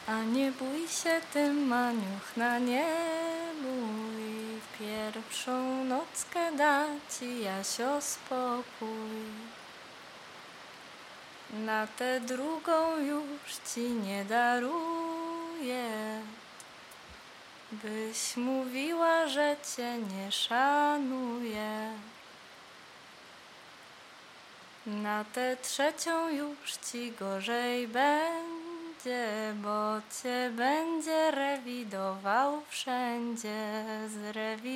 A nie bój się tym, Maniuchna, nie bój. Pierwszą nockę da ci Jasio spokój. Na tę drugą już ci nie daruję, byś mówiła, że cię nie szanuje. Na tę trzecią już ci gorzej będzie, bo cię będzie rewidował wszędzie.